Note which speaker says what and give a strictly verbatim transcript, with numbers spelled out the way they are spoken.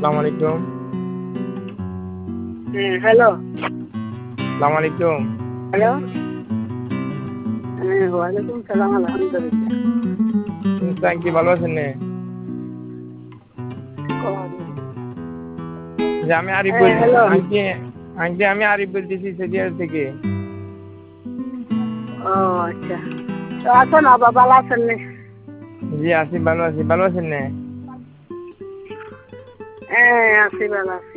Speaker 1: আসসালামু আলাইকুম।
Speaker 2: হ্যাঁ হ্যালো।
Speaker 1: আসসালামু আলাইকুম।
Speaker 2: হ্যালো। হ্যাঁ ওয়ালাইকুম সালাম, আলহামদুলিল্লাহ।
Speaker 1: কি ভালো আছেন নে? যে আমি আরিফ
Speaker 2: হ্যাঁ
Speaker 1: বলছি।
Speaker 2: হ্যালো।
Speaker 1: আন্টি আন্টি আমি আরিফ বলতেছি সেদিয়ার থেকে।
Speaker 2: ও আচ্ছা, তো আছেন আবার ভালো আছেন নে?
Speaker 1: জি আছি, ভালো আছি। ভালো আছেন নে?
Speaker 2: হ্যাঁ আছি ভালো আছি।